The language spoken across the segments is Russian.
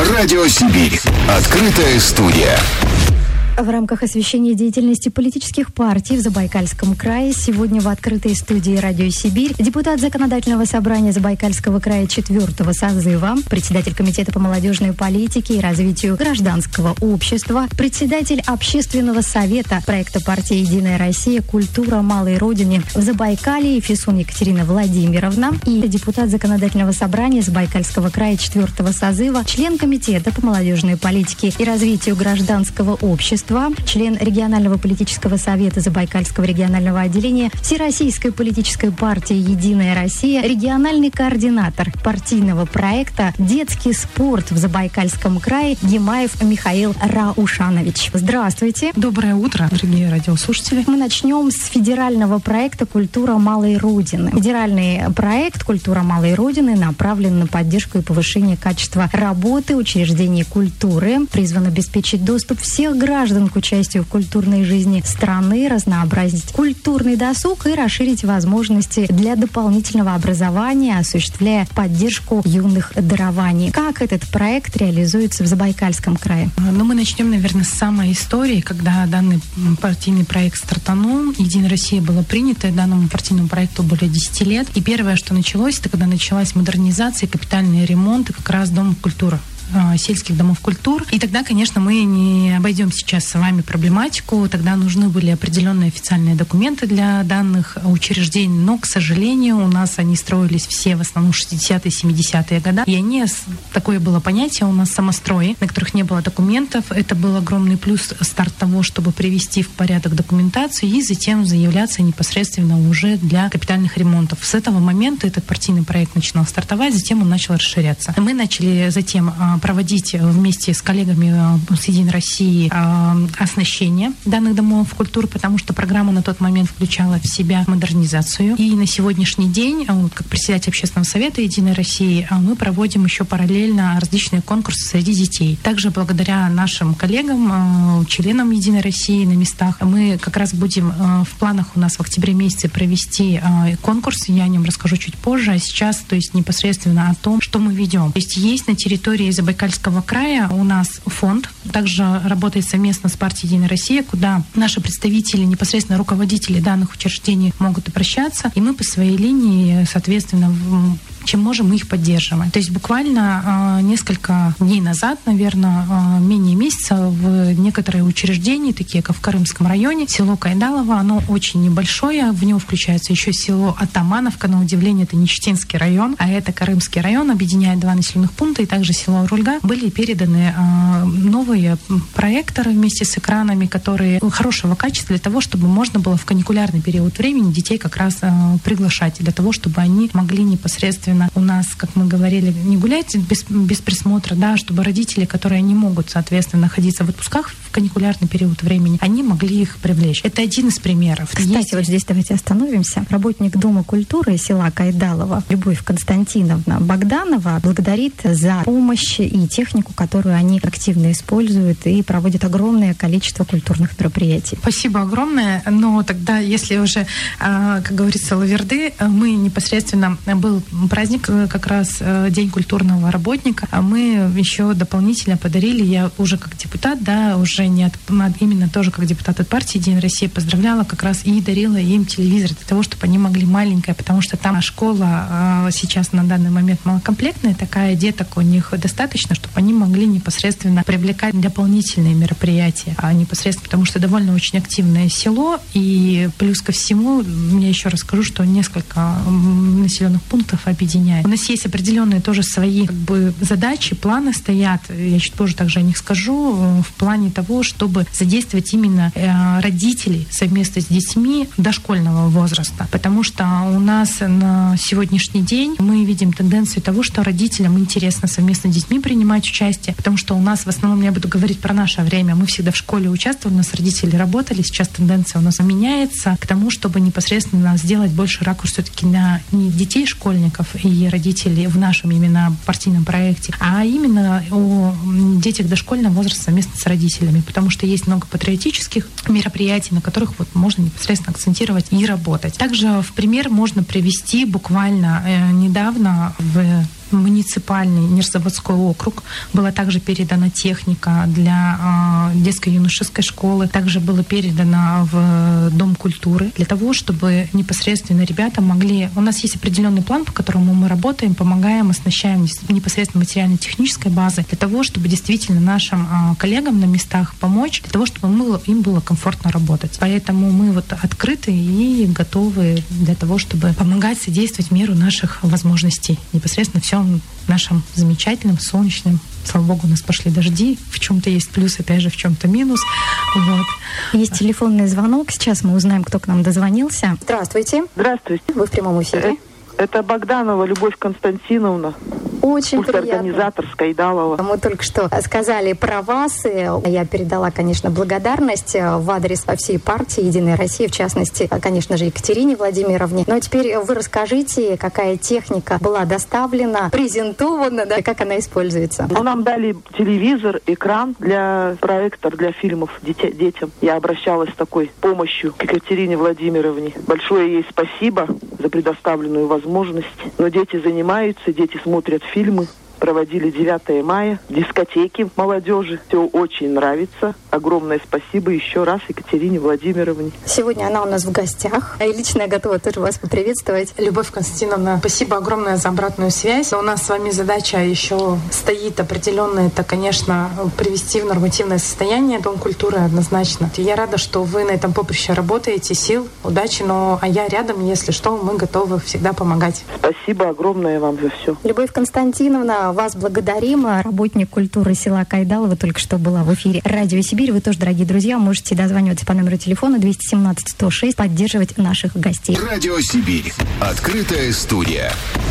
Радио Сибирь. Открытая студия. В рамках освещения деятельности политических партий в Забайкальском крае сегодня в открытой студии «Радио Сибирь» депутат Законодательного собрания Забайкальского края 4-го созыва, председатель Комитета по молодежной политике и развитию гражданского общества, председатель Общественного совета проекта партии «Единая Россия. Культура малой родины» в Забайкалье Фисун Екатерина Владимировна и депутат Законодательного собрания Забайкальского края 4-го созыва, член Комитета по молодежной политике и развитию гражданского общества, член регионального политического совета Забайкальского регионального отделения Всероссийской политической партии «Единая Россия», региональный координатор партийного проекта «Детский спорт» в Забайкальском крае Гимаев Михаил Раушанович. Здравствуйте. Доброе утро, дорогие радиослушатели. Мы начнем с федерального проекта «Культура малой родины». Федеральный проект «Культура малой родины» направлен на поддержку и повышение качества работы учреждений культуры, призван обеспечить доступ всех граждан к участию в культурной жизни страны, разнообразить культурный досуг и расширить возможности для дополнительного образования, осуществляя поддержку юных дарований. Как этот проект реализуется в Забайкальском крае? Мы начнем, наверное, с самой истории, когда данный партийный проект стартанул. «Единая Россия» была принята, данному партийному проекту более 10 лет. И первое, что началось, это когда началась модернизация, капитальный ремонт, и как раз Дом культуры, сельских домов культур. И тогда, конечно, мы не обойдем сейчас с вами проблематику. Тогда нужны были определенные официальные документы для данных учреждений, но, к сожалению, у нас они строились все в основном 60-е, 70-е годы. И они, такое было понятие у нас самострои, на которых не было документов. Это был огромный плюс, старт того, чтобы привести в порядок документацию и затем заявляться непосредственно уже для капитальных ремонтов. С этого момента этот партийный проект начинал стартовать, затем он начал расширяться. Мы начали затем проводить вместе с коллегами с «Единой России» оснащение данных домов культуры, потому что программа на тот момент включала в себя модернизацию. И на сегодняшний день, как председатель Общественного совета «Единой России», мы проводим еще параллельно различные конкурсы среди детей. Также благодаря нашим коллегам, членам «Единой России» на местах, мы как раз будем в планах у нас в октябре месяце провести конкурс, я о нем расскажу чуть позже, а сейчас, то есть непосредственно о том, что мы ведем. То есть на территории Забайкальского края у нас фонд, также работает совместно с партией «Единая Россия», куда наши представители, непосредственно руководители данных учреждений могут обращаться, и мы по своей линии, соответственно, чем можем, мы их поддерживаем. То есть буквально несколько дней назад, наверное, менее месяца, в некоторые учреждения, такие как в Карымском районе, село Кайдалово, оно очень небольшое, в него включается еще село Атамановка, на удивление, это не Читинский район, а это Карымский район, объединяет два населенных пункта, и также село Рульга. Были переданы новые проекторы вместе с экранами, которые хорошего качества, для того, чтобы можно было в каникулярный период времени детей как раз приглашать, для того, чтобы они могли непосредственно у нас, как мы говорили, не гулять без присмотра, да, чтобы родители, которые не могут, соответственно, находиться в отпусках в каникулярный период времени, они могли их привлечь. Это один из примеров. Кстати, вот здесь давайте остановимся. Работник Дома культуры села Кайдалово Любовь Константиновна Богданова благодарит за помощь и технику, которую они активно используют и проводят огромное количество культурных мероприятий. Спасибо огромное. Но тогда, если уже, как говорится, лаверды, мы непосредственно был праздник, как раз День культурного работника, мы еще дополнительно подарили, я уже как депутат, да, уже не именно тоже как депутат от партии «Единая Россия» поздравляла как раз и дарила им телевизор для того, чтобы они могли маленькое, потому что там школа сейчас на данный момент малокомплектная, такая, деток у них достаточно, чтобы они могли непосредственно привлекать дополнительные мероприятия, непосредственно, потому что довольно очень активное село, и плюс ко всему, я еще расскажу, что несколько населенных пунктов объединяет. У нас есть определенные тоже свои задачи, планы стоят, я чуть позже также о них скажу, в плане того, чтобы задействовать именно родителей совместно с детьми дошкольного возраста, потому что у нас на сегодняшний день мы видим тенденцию того, что родителям интересно совместно с детьми принимать участие, потому что у нас в основном, я буду говорить про наше время, мы всегда в школе участвовали, у нас родители работали, сейчас тенденция у нас меняется к тому, чтобы непосредственно сделать больше ракурс все-таки на не детей, школьников и родителей в нашем именно партийном проекте, а именно о детях дошкольного возраста совместно с родителями, потому что есть много патриотических мероприятий, на которых вот можно непосредственно акцентировать и работать. Также в пример можно привести буквально недавно в муниципальный Нижнезаводской округ. Была также передана техника для детской юношеской школы. Также было передано в Дом культуры для того, чтобы непосредственно ребята могли... У нас есть определенный план, по которому мы работаем, помогаем, оснащаем непосредственно материально-технической базой для того, чтобы действительно нашим коллегам на местах помочь, для того, чтобы им было комфортно работать. Поэтому мы вот открыты и готовы для того, чтобы помогать, содействовать в меру наших возможностей. Непосредственно всем нашим замечательным, солнечным. Слава богу, у нас пошли дожди. В чем-то есть плюс, опять же, в чем-то минус. Вот. Есть телефонный звонок. Сейчас мы узнаем, кто к нам дозвонился. Здравствуйте. Здравствуйте. Вы в прямом эфире. Это Богданова Любовь Константиновна. Очень приятно. Организатор Скайдалова. Мы только что сказали про вас. И я передала, конечно, благодарность в адрес всей партии «Единая Россия», в частности, конечно же, Екатерине Владимировне. Но теперь вы расскажите, какая техника была доставлена, презентована, да, как она используется. Нам дали телевизор, экран проектор для фильмов детям. Я обращалась с такой помощью к Екатерине Владимировне. Большое ей спасибо за предоставленную возможность. Но дети занимаются, дети смотрят фильмы. Проводили 9 мая, дискотеки молодежи. Все очень нравится. Огромное спасибо еще раз Екатерине Владимировне. Сегодня она у нас в гостях. И лично я готова тоже вас поприветствовать. Любовь Константиновна, спасибо огромное за обратную связь. У нас с вами задача еще стоит определенная, это, конечно, привести в нормативное состояние Дом культуры однозначно. Я рада, что вы на этом поприще работаете. Сил, удачи, а я рядом, если что, мы готовы всегда помогать. Спасибо огромное вам за все. Любовь Константиновна, вас благодарим. Работник культуры села Кайдалова только что была в эфире Радио Сибирь. Вы тоже, дорогие друзья, можете дозваниваться по номеру телефона 217-106, поддерживать наших гостей. Радио Сибирь. Открытая студия.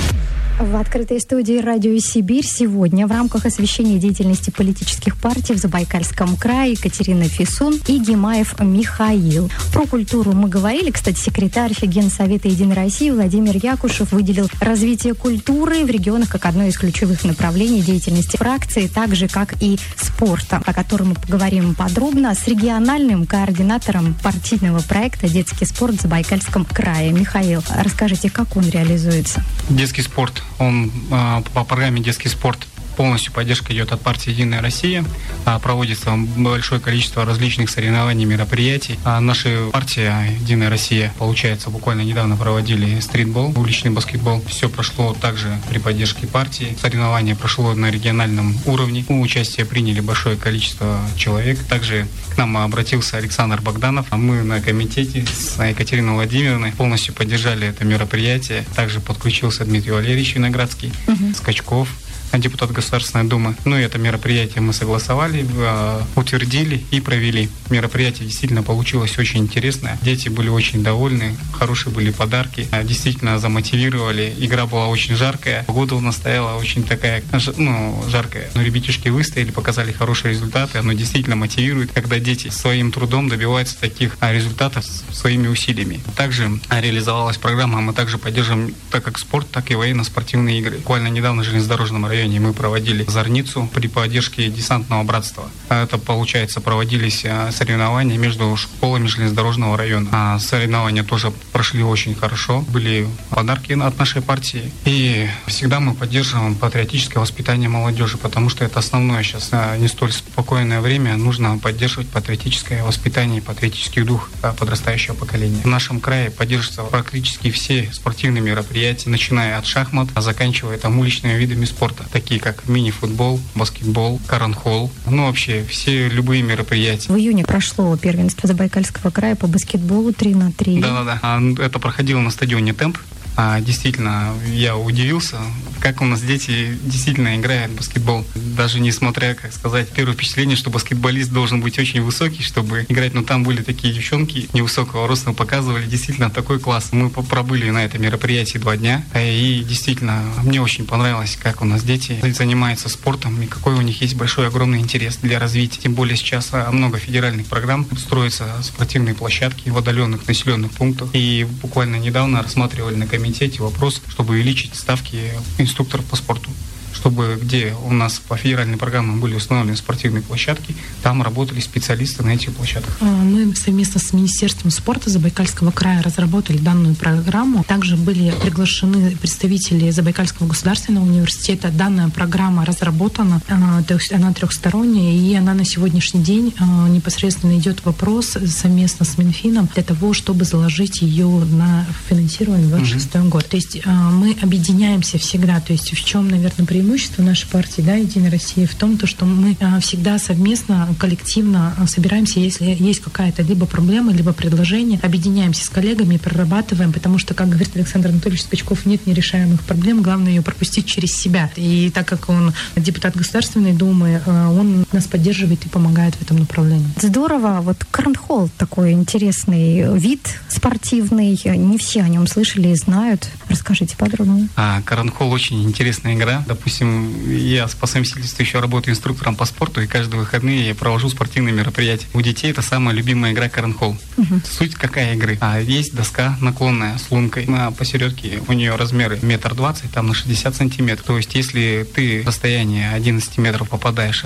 В открытой студии «Радио Сибирь» сегодня в рамках освещения деятельности политических партий в Забайкальском крае Екатерина Фисун и Гимаев Михаил. Про культуру мы говорили. Кстати, секретарь Генсовета «Единой России» Владимир Якушев выделил развитие культуры в регионах как одно из ключевых направлений деятельности фракции, так же, как и спорта, о котором мы поговорим подробно с региональным координатором партийного проекта «Детский спорт» в Забайкальском крае. Михаил, расскажите, как он реализуется? Детский спорт. Он по программе «Детский спорт» полностью поддержка идет от партии «Единая Россия». Проводится большое количество различных соревнований, мероприятий. Наша партия «Единая Россия», получается, буквально недавно проводили стритбол, уличный баскетбол. Все прошло также при поддержке партии. Соревнование прошло на региональном уровне. Участие приняли большое количество человек. Также к нам обратился Александр Богданов. Мы на комитете с Екатериной Владимировной полностью поддержали это мероприятие. Также подключился Дмитрий Валерьевич Виноградский, Скачков, депутат Государственной Думы. И это мероприятие мы согласовали, утвердили и провели. Мероприятие действительно получилось очень интересное. Дети были очень довольны, хорошие были подарки, действительно замотивировали. Игра была очень жаркая, погода у нас стояла очень такая, жаркая. Но ребятишки выстояли, показали хорошие результаты. Оно действительно мотивирует, когда дети своим трудом добиваются таких результатов своими усилиями. Также реализовалась программа, мы также поддерживаем так как спорт, так и военно-спортивные игры. Буквально недавно в Железнодорожном районе мы проводили зорницу при поддержке десантного братства. Это, получается, проводились соревнования между школами железнодорожного района. Соревнования тоже прошли очень хорошо. Были подарки от нашей партии. И всегда мы поддерживаем патриотическое воспитание молодежи, потому что это основное сейчас. Не столь спокойное время нужно поддерживать патриотическое воспитание и патриотический дух подрастающего поколения. В нашем крае поддерживаются практически все спортивные мероприятия, начиная от шахмат, заканчивая уличными видами спорта, такие как мини-футбол, баскетбол, корнхолл, вообще все любые мероприятия. В июне прошло первенство Забайкальского края по баскетболу 3-3. Да. Это проходило на стадионе «Темп». Действительно, я удивился, как у нас дети действительно играют в баскетбол. Даже несмотря, первое впечатление, что баскетболист должен быть очень высокий, чтобы играть. Но там были такие девчонки невысокого роста, показывали действительно такой класс. Мы пробыли на этом мероприятии 2 дня. И действительно, мне очень понравилось, как у нас дети занимаются спортом и какой у них есть большой, огромный интерес для развития. Тем более сейчас много федеральных программ, строятся спортивные площадки в отдаленных населенных пунктах. И буквально недавно рассматривали на комитете вопрос, чтобы увеличить ставки инструкторов по спорту, чтобы где у нас по федеральной программе были установлены спортивные площадки, там работали специалисты на этих площадках. Мы совместно с Министерством спорта Забайкальского края разработали данную программу. Также были приглашены представители Забайкальского государственного университета. Данная программа разработана, то есть она трехсторонняя, и она на сегодняшний день непосредственно идет вопрос совместно с Минфином для того, чтобы заложить ее на финансирование в 2026 год. То есть мы объединяемся всегда. То есть в чем, наверное, преимущество нашей партии, да, «Единая Россия», в том, что мы всегда совместно, коллективно собираемся, если есть какая-то либо проблема, либо предложение, объединяемся с коллегами, прорабатываем, потому что, как говорит Александр Анатольевич Скачков, нет нерешаемых проблем, главное ее пропустить через себя. И так как он депутат Государственной Думы, он нас поддерживает и помогает в этом направлении. Здорово. Вот корнхолл такой интересный вид спортивный. Не все о нем слышали и знают. Расскажите подробнее. Корнхолл очень интересная игра. Допустим, я по совместительству еще работаю инструктором по спорту, и каждые выходные я провожу спортивные мероприятия. У детей это самая любимая игра корнхолл. Суть какая игры? Есть доска наклонная с лункой. Посередке у нее размеры 1,20 м, там на 60 сантиметров. То есть, если ты в расстоянии 11 метров попадаешь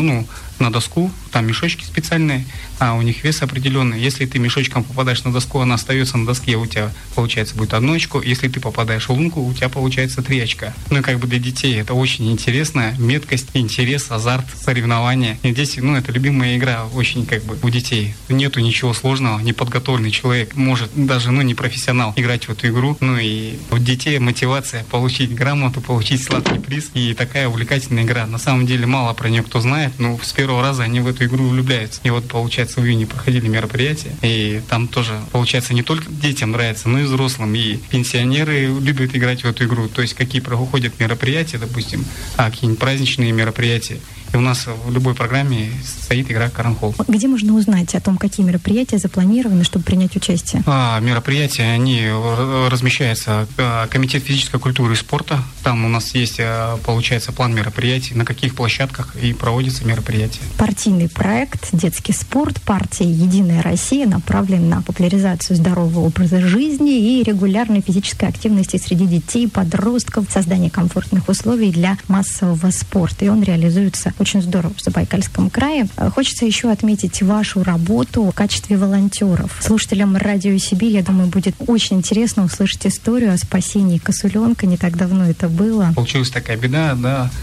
на доску, там мешочки специальные, у них вес определенный. Если ты мешочком попадаешь на доску, она остается на доске, у тебя, получается, будет 1 очко. Если ты попадаешь в лунку, у тебя получается 3 очка. Для детей это очень интересно. Меткость, интерес, азарт, соревнования. И здесь, это любимая игра очень у детей. Нету ничего сложного. Неподготовленный человек может, даже, не профессионал, играть в эту игру. И у детей мотивация получить грамоту, получить сладкий приз. И такая увлекательная игра. На самом деле, мало про нее кто знает, но с первого раза они в эту игру влюбляются. И получается, в июне проходили мероприятия. И там тоже, получается, не только детям нравится, но и взрослым. И пенсионеры любят играть в эту игру. То есть, какие проходят мероприятия, допустим, какие-нибудь праздничные мероприятия. И у нас в любой программе стоит игра корнхолл. Где можно узнать о том, какие мероприятия запланированы, чтобы принять участие? Мероприятия, они размещаются Комитет физической культуры и спорта. Там у нас есть, получается, план мероприятий, на каких площадках и проводятся мероприятия. Партийный проект «Детский спорт» партии «Единая Россия» направлен на популяризацию здорового образа жизни и регулярной физической активности среди детей, подростков, создание комфортных условий для массового спорта. И он реализуется очень здорово в Забайкальском крае. Хочется еще отметить вашу работу в качестве волонтеров. Слушателям радио Сибирь, я думаю, будет очень интересно услышать историю о спасении косуленка. Не так давно это было. Получилась такая беда, да.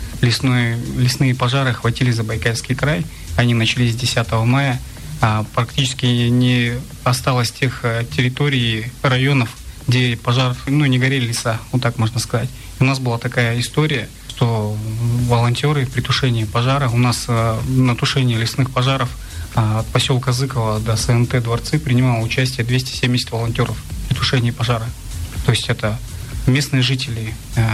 Лесные пожары охватили Забайкальский край. Они начались 10 мая. Практически не осталось тех территорий, районов, где пожар, не горели леса, вот так можно сказать. У нас была такая история, что волонтеры при тушении пожара, у нас на тушении лесных пожаров от поселка Зыкова до СНТ Дворцы принимало участие 270 волонтеров при тушении пожара. То есть это местные жители,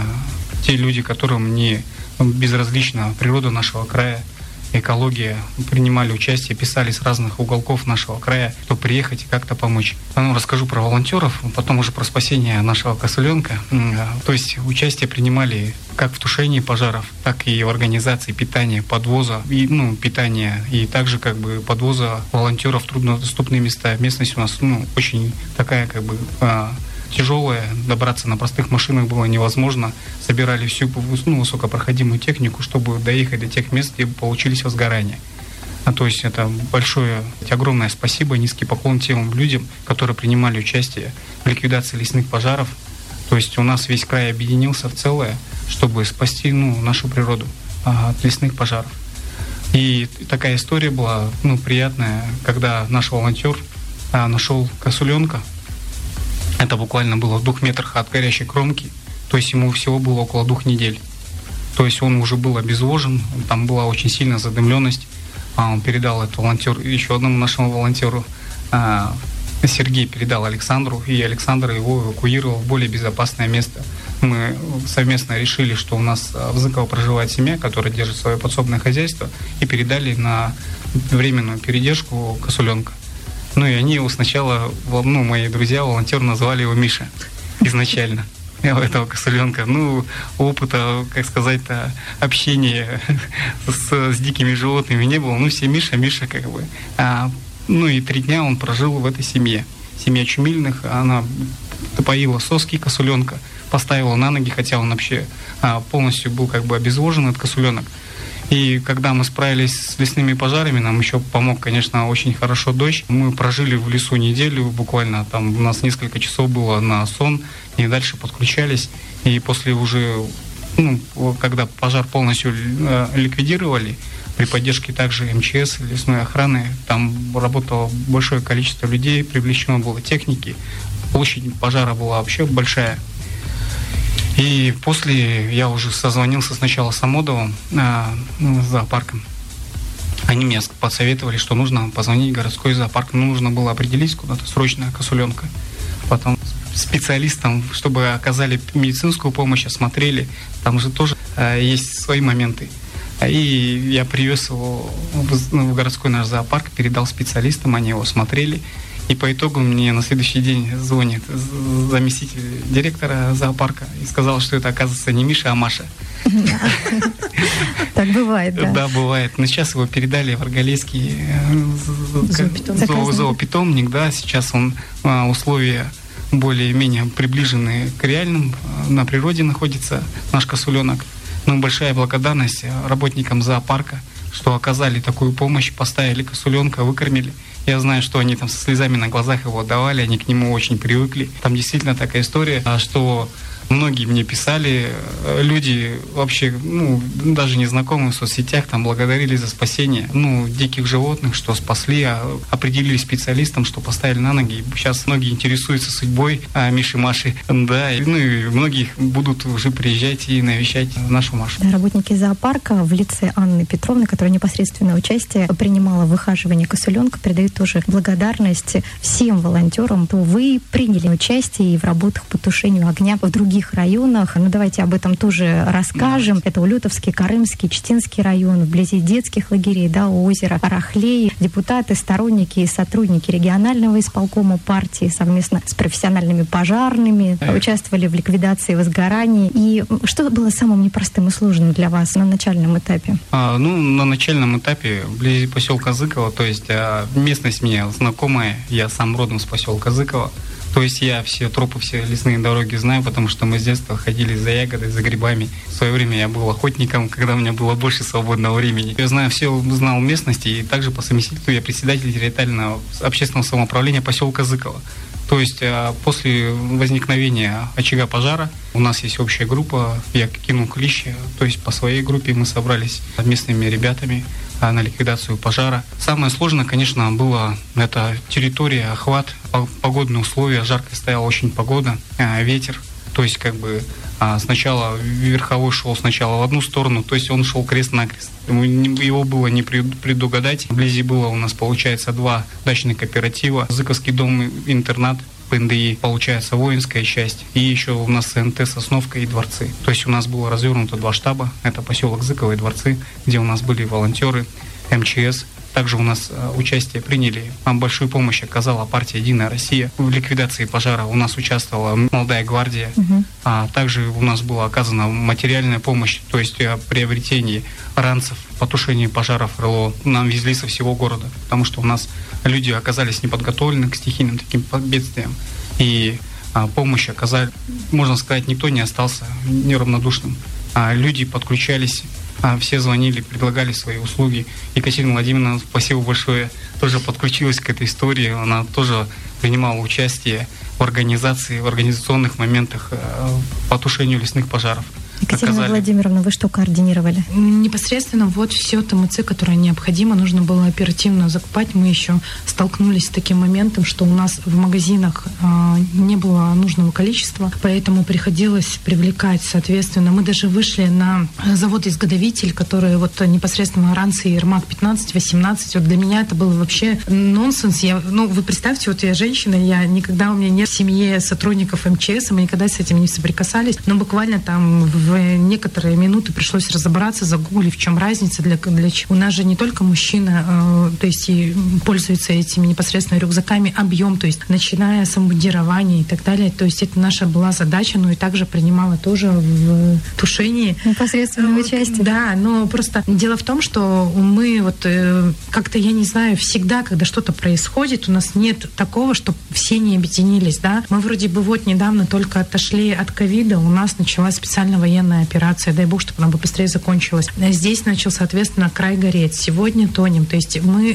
те люди, которым не безразлична природа нашего края, экология, принимали участие, писали с разных уголков нашего края, чтобы приехать и как-то помочь. Расскажу про волонтеров, потом уже про спасение нашего косуленка. То есть участие принимали как в тушении пожаров, так и в организации питания, подвоза, питания, и также подвоза волонтеров в труднодоступные места. Местность у нас очень такая тяжелая, добраться на простых машинах было невозможно. Собирали всю высокопроходимую технику, чтобы доехать до тех мест, где получились возгорания. То есть это огромное спасибо, низкий поклон тем людям, которые принимали участие в ликвидации лесных пожаров. То есть у нас весь край объединился в целое, чтобы спасти нашу природу от лесных пожаров. И такая история была приятная, когда наш волонтер нашел косуленка. Это буквально было в 2 метрах от горящей кромки, то есть ему всего было около 2 недель. То есть он уже был обезвожен, там была очень сильная задымленность. Он передал этот волонтер еще одному нашему волонтеру, Сергей передал Александру, и Александр его эвакуировал в более безопасное место. Мы совместно решили, что у нас в Зыково проживает семья, которая держит свое подсобное хозяйство, и передали на временную передержку косуленка. И они его сначала, мои друзья, волонтеры, называли его Миша изначально. Этого косуленка. Опыта, общения с дикими животными не было. Все Миша. И 3 дня он прожил в этой семье. Семья Чумильных, она поила соски косуленка, поставил на ноги, хотя он вообще полностью был как бы обезвожен, этот косуленок. И когда мы справились с лесными пожарами, нам еще помог, конечно, очень хорошо дождь. Мы прожили в лесу неделю, буквально там у нас несколько часов было на сон, и дальше подключались. И после уже, когда пожар полностью ликвидировали, при поддержке также МЧС, лесной охраны, там работало большое количество людей, привлечено было техники, площадь пожара была вообще большая. И после я уже созвонился сначала с Амодовым, зоопарком. Они мне посоветовали, что нужно позвонить в городской зоопарк. Нужно было определить куда-то срочно косуленка. Потом специалистам, чтобы оказали медицинскую помощь, осмотрели. Там же тоже есть свои моменты. И я привез его в городской наш зоопарк, передал специалистам, они его смотрели. И по итогу мне на следующий день звонит заместитель директора зоопарка и сказал, что это, оказывается, не Миша, а Маша. Так бывает, да? Да, бывает. Но сейчас его передали в Аргалейский зоопитомник, да, сейчас он условия более-менее приближены к реальным, на природе находится наш косуленок. Но большая благодарность работникам зоопарка, что оказали такую помощь, поставили косуленка, выкормили. Я знаю, что они там со слезами на глазах его отдавали, они к нему очень привыкли. Там действительно такая история, что многие мне писали, люди вообще, даже незнакомые в соцсетях, там благодарили за спасение, диких животных, что спасли, определили специалистам, что поставили на ноги. Сейчас многие интересуются судьбой Миши, Маши, да, и многие будут уже приезжать и навещать нашу Машу. Работники зоопарка в лице Анны Петровны, которая непосредственно участие принимала в выхаживании косуленка, передают тоже благодарность всем волонтерам, то вы приняли участие и в работах по тушению огня в других районах. Давайте об этом тоже расскажем. Это Улютовский, Карымский, Читинский район, вблизи детских лагерей, озеро Арахлей. Депутаты, сторонники и сотрудники регионального исполкома партии совместно с профессиональными пожарными участвовали в ликвидации возгораний. И что было самым непростым и сложным для вас на начальном этапе? На начальном этапе вблизи поселка Зыково, то есть местность мне знакомая, я сам родом с поселка Зыково. То есть я все тропы, все лесные дороги знаю, потому что мы с детства ходили за ягодой, за грибами. В свое время я был охотником, когда у меня было больше свободного времени. Я знал местности, и также по совместительству я председатель территориального общественного самоуправления поселка Зыково. То есть после возникновения очага пожара у нас есть общая группа, я кинул клещи, то есть по своей группе мы собрались с местными ребятами на ликвидацию пожара. Самое сложное, конечно, было это территория, охват, погодные условия, жарко стояла очень погода, ветер, то есть сначала верховой шел сначала в одну сторону, то есть он шел крест-накрест. Его было не предугадать. Вблизи было у нас, получается, 2 дачных кооператива, Зыковский дом-интернат, ПНДИ, получается, воинская часть, и еще у нас СНТ «Сосновка» и дворцы. То есть у нас было развернуто 2 штаба, это поселок Зыково и дворцы, где у нас были волонтеры, МЧС. Также у нас участие приняли, большую помощь оказала партия «Единая Россия». В ликвидации пожара у нас участвовала молодая гвардия. А также у нас была оказана материальная помощь, то есть приобретение ранцев, по тушению пожаров РЛО. Нам везли со всего города, потому что у нас люди оказались неподготовлены к стихийным таким бедствиям. И помощь оказали, можно сказать, никто не остался неравнодушным. Люди подключались, все звонили, предлагали свои услуги. Екатерина Владимировна, спасибо большое, тоже подключилась к этой истории. Она тоже принимала участие в организации, в организационных моментах по тушению лесных пожаров. Екатерина Владимировна, вы что координировали? Непосредственно все ТМЦ, которое необходимо, нужно было оперативно закупать. Мы еще столкнулись с таким моментом, что у нас в магазинах не было нужного количества, поэтому приходилось привлекать, соответственно. Мы даже вышли на завод-изготовитель, который непосредственно ранцы Ермак 15-18. Для меня это было вообще нонсенс. Вы представьте, я женщина, у меня нет в семье сотрудников МЧС, мы никогда с этим не соприкасались, но буквально там в в некоторые минуты пришлось разобраться, загуглить, в чем разница, для чего. У нас же не только мужчина, то есть и пользуется этими непосредственно рюкзаками, объем, то есть начиная с обмундирования и так далее. То есть это наша была задача, и также принимала тоже в тушении. Непосредственное участие. Да, но просто дело в том, что мы как-то, я не знаю, всегда, когда что-то происходит, у нас нет такого, что все не объединились, да. Мы вроде бы недавно только отошли от ковида, у нас началась специальная военная операция, дай бог, чтобы она побыстрее закончилась. Здесь начал, соответственно, край гореть. Сегодня тонем. То есть мы,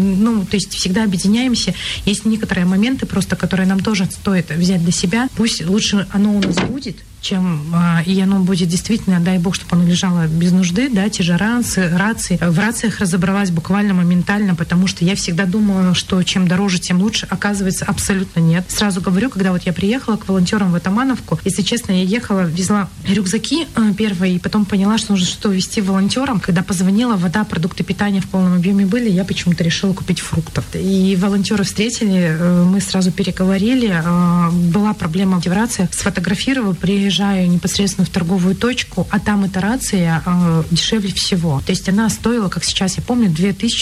всегда объединяемся. Есть некоторые моменты просто, которые нам тоже стоит взять для себя. Пусть лучше оно у нас будет, и оно будет действительно, дай бог, чтобы оно лежало без нужды, да, те же рации. В рациях разобралась буквально моментально, потому что я всегда думала, что чем дороже, тем лучше. Оказывается, абсолютно нет. Сразу говорю, когда я приехала к волонтерам в Атамановку, если честно, я ехала, везла рюкзаки первые, и потом поняла, что нужно что-то везти волонтерам. Когда позвонила, вода, продукты питания в полном объеме были, я почему-то решила купить фруктов. И волонтеры встретили, мы сразу переговорили, была проблема в рациях, сфотографировала, приезжаю непосредственно в торговую точку, а там эта рация дешевле всего. То есть она стоила, как сейчас я помню,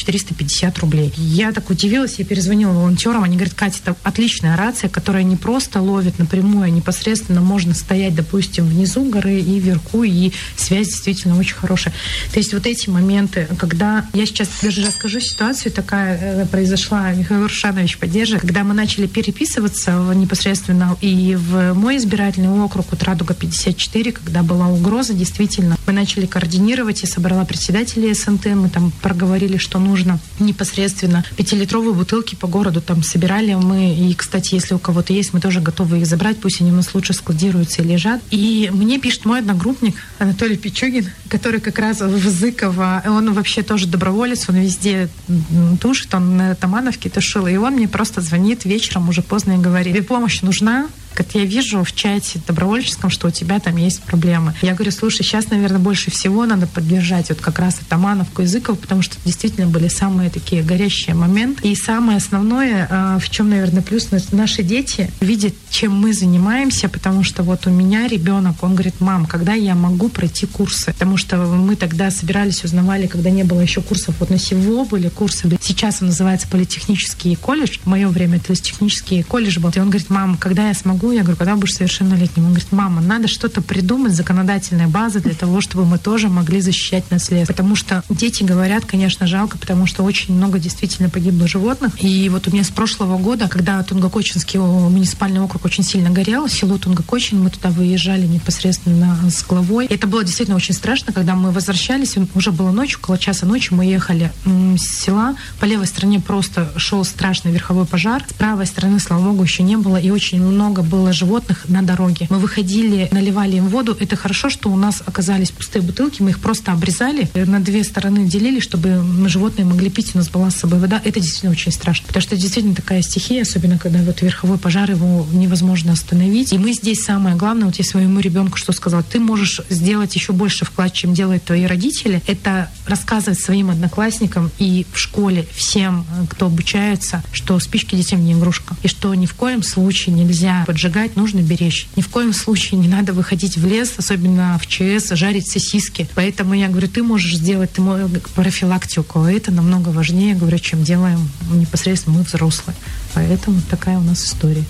2350 рублей. Я так удивилась, я перезвонила волонтерам, они говорят: Катя, это отличная рация, которая не просто ловит напрямую, а непосредственно можно стоять, допустим, внизу горы и вверху, и связь действительно очень хорошая. То есть эти моменты, когда я сейчас даже расскажу ситуацию, такая произошла, Михаил Рушанович поддержит, когда мы начали переписываться непосредственно и в мой избирательный округ, Радуга 54, когда была угроза, действительно, мы начали координировать, я собрала председателей СНТ, мы там проговорили, что нужно непосредственно 5-литровые бутылки по городу там собирали мы, и, кстати, если у кого-то есть, мы тоже готовы их забрать, пусть они у нас лучше складируются и лежат. И мне пишет мой одногруппник Анатолий Пичугин, который как раз в Зыково, он вообще тоже доброволец, он везде тушит, он на Тамановке тушил, и он мне просто звонит вечером уже поздно и говорит: тебе помощь нужна? Как я вижу в чате добровольческом, что у тебя там есть проблемы. Я говорю: слушай, сейчас, наверное, больше всего надо поддержать как раз Атамановку и Зыково, потому что действительно были самые такие горящие моменты. И самое основное, в чем, наверное, плюс, наши дети видят, чем мы занимаемся, потому что у меня ребенок, он говорит: мам, когда я могу пройти курсы? Потому что мы тогда собирались, узнавали, когда не было еще курсов, на СИВО были курсы. Сейчас он называется политехнический колледж. В мое время это технический колледж был. И он говорит: мам, когда я смогу? Я говорю: когда будешь совершеннолетним? Он говорит: мама, надо что-то придумать, законодательная база для того, чтобы мы тоже могли защищать наследство. Потому что дети говорят, конечно, жалко, потому что очень много действительно погибло животных. И у меня с прошлого года, когда Тунгакочинский муниципальный округ очень сильно горел, село Тунгакочин, мы туда выезжали непосредственно с главой. И это было действительно очень страшно, когда мы возвращались, уже было ночью, около часа ночи, мы ехали с села, по левой стороне просто шел страшный верховой пожар, с правой стороны, слава богу, еще не было, и очень много было животных на дороге. Мы выходили, наливали им воду. Это хорошо, что у нас оказались пустые бутылки, мы их просто обрезали, на две стороны делили, чтобы животные могли пить, у нас была с собой вода. Это действительно очень страшно, потому что это действительно такая стихия, особенно когда верховой пожар, его невозможно остановить. И мы здесь самое главное, я своему ребенку что сказала: ты можешь сделать еще больше вклад, чем делают твои родители, это рассказывать своим одноклассникам и в школе всем, кто обучается, что спички детям не игрушка, и что ни в коем случае нельзя поджигать, нужно беречь. Ни в коем случае не надо выходить в лес, особенно в ЧС, жарить сосиски. Поэтому я говорю: ты можешь сделать профилактику. Это намного важнее, говорю, чем делаем непосредственно мы, взрослые. Поэтому такая у нас история.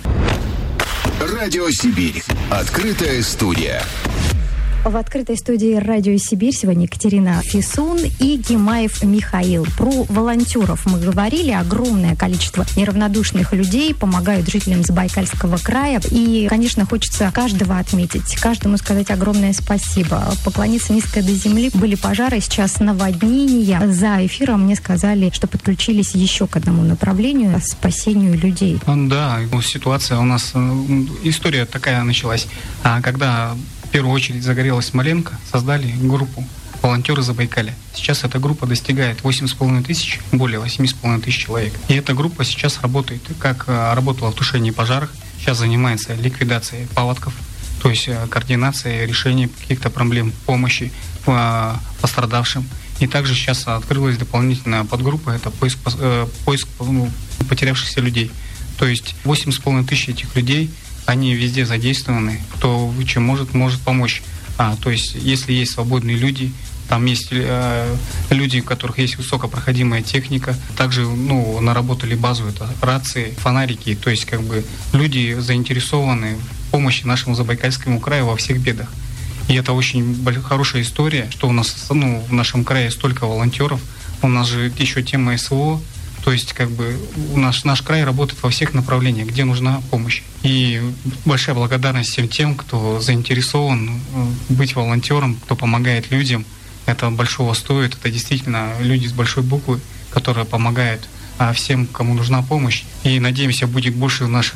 Радио Сибирь. Открытая студия. В открытой студии «Радио Сибирь» сегодня Екатерина Фисун и Гимаев Михаил. Про волонтеров мы говорили. Огромное количество неравнодушных людей помогают жителям Забайкальского края. И, конечно, хочется каждого отметить, каждому сказать огромное спасибо. Поклониться низко до земли. Были пожары, сейчас наводнения. За эфиром мне сказали, что подключились еще к одному направлению – спасению людей. Да, ситуация у нас, история такая началась, когда в первую очередь загорелась Смоленко, создали группу «Волонтеры Забайкалья». Сейчас эта группа достигает 8,5 тысяч, более 8,5 тысяч человек. И эта группа сейчас работает, как работала в тушении пожаров, сейчас занимается ликвидацией паводков, то есть координацией решения каких-то проблем, помощи пострадавшим. И также сейчас открылась дополнительная подгруппа, это поиск потерявшихся людей. То есть 8,5 тысяч этих людей, они везде задействованы, кто чем может помочь. То есть, если есть свободные люди, там есть люди, у которых есть высокопроходимая техника. Также наработали базу, это рации, фонарики. То есть люди заинтересованы в помощи нашему Забайкальскому краю во всех бедах. И это очень хорошая история, что у нас в нашем крае столько волонтеров. У нас же еще тема СВО. То есть наш край работает во всех направлениях, где нужна помощь. И большая благодарность всем тем, кто заинтересован быть волонтером, кто помогает людям. Это большого стоит. Это действительно люди с большой буквы, которые помогают всем, кому нужна помощь. И надеемся, будет больше в наших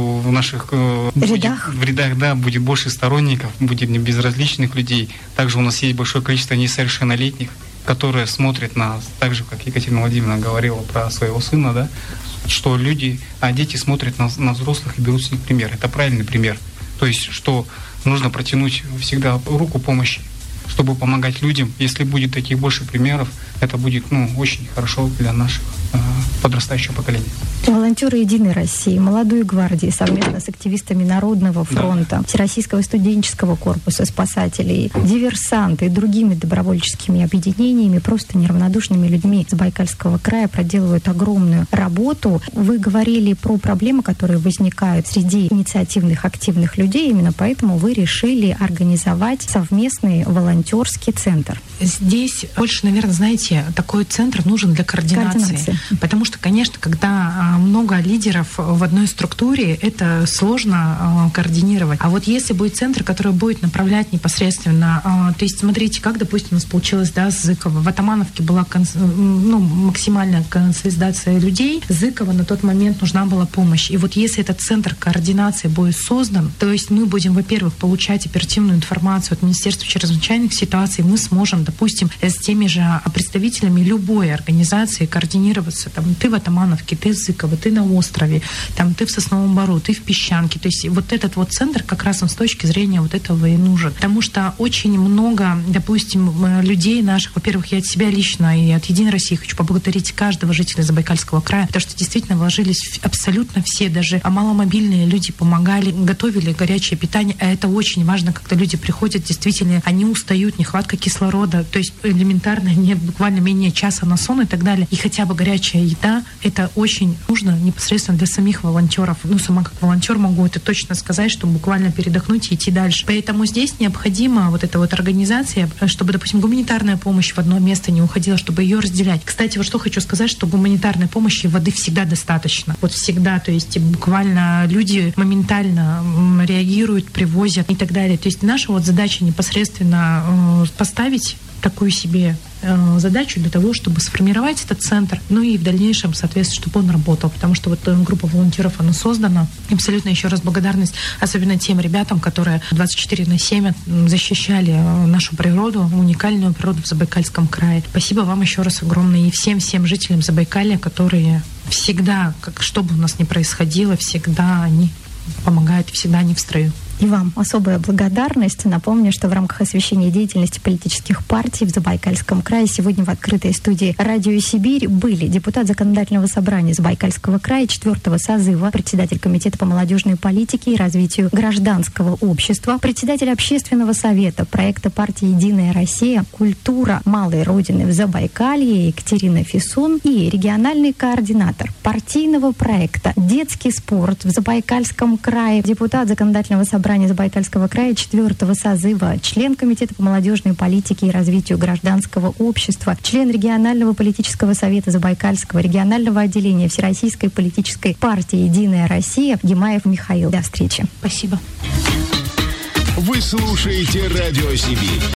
рядах, да, будет больше сторонников, будет не безразличных людей. Также у нас есть большое количество несовершеннолетних, которые смотрят на, так же, как Екатерина Владимировна говорила про своего сына, да, что дети смотрят на взрослых и берут с них пример. Это правильный пример. То есть, что нужно протянуть всегда руку помощи, чтобы помогать людям. Если будет таких больше примеров, это будет очень хорошо для наших подрастающего поколения. Волонтеры «Единой России», «Молодой гвардии» совместно с активистами Народного фронта, Всероссийского студенческого корпуса спасателей, диверсанты и другими добровольческими объединениями, просто неравнодушными людьми Забайкальского края проделывают огромную работу. Вы говорили про проблемы, которые возникают среди инициативных, активных людей. Именно поэтому вы решили организовать совместный волонтерский центр. Здесь больше, наверное, знаете, такой центр нужен для координации. Потому что, конечно, когда много лидеров в одной структуре, это сложно координировать. А вот если будет центр, который будет направлять непосредственно, то есть смотрите, как, допустим, у нас получилось, с Зыково. В Атамановке была максимальная консолидация людей. Зыково на тот момент нужна была помощь. И вот если этот центр координации будет создан, то есть мы будем, во-первых, получать оперативную информацию от Министерства чрезвычайных ситуаций, мы сможем, допустим, с теми же представителями любой организации координироваться. Ты в Атамановке, ты в Зыково, ты на острове, ты в Сосновом Бору, ты в Песчанке. То есть вот этот вот центр как раз он с точки зрения вот этого и нужен. Потому что очень много, допустим, людей наших, во-первых, я от себя лично и от «Единой России» хочу поблагодарить каждого жителя Забайкальского края, потому что действительно вложились абсолютно все, даже маломобильные люди помогали, готовили горячее питание, а это очень важно, когда люди приходят, действительно, они устают, нехватка кислорода, то есть элементарно, буквально менее часа на сон и так далее. И хотя бы горячая еда, это очень нужно непосредственно для самих волонтеров. Сама как волонтер могу это точно сказать, что буквально передохнуть и идти дальше. Поэтому здесь необходима вот эта вот организация, чтобы, допустим, гуманитарная помощь в одно место не уходила, чтобы ее разделять. Кстати, вот что хочу сказать, что гуманитарной помощи воды всегда достаточно. Вот всегда, то есть буквально люди моментально реагируют, привозят и так далее. То есть наша вот задача непосредственно поставить такую себе задачу для того, чтобы сформировать этот центр, и в дальнейшем, соответственно, чтобы он работал, потому что вот группа волонтеров, она создана. Абсолютно еще раз благодарность, особенно тем ребятам, которые 24/7 защищали нашу природу, уникальную природу в Забайкальском крае. Спасибо вам еще раз огромное и всем жителям Забайкалья, которые всегда, что бы у нас ни происходило, всегда они помогают, всегда они в строю. И вам особая благодарность. Напомню, что в рамках освещения деятельности политических партий в Забайкальском крае сегодня в открытой студии «Радио Сибирь» были депутат Законодательного собрания Забайкальского края 4-го созыва, председатель Комитета по молодежной политике и развитию гражданского общества, председатель Общественного совета проекта партии «Единая Россия. Культура малой родины в Забайкалье» Екатерина Фисун и региональный координатор партийного проекта «Детский спорт» в Забайкальском крае, депутат Законодательного собрания Забайкальского края 4-го созыва, член Комитета по молодежной политике и развитию гражданского общества, член регионального политического совета Забайкальского регионального отделения Всероссийской политической партии «Единая Россия» Гимаев Михаил. До встречи. Спасибо. Вы слушаете «Радио Сибирь».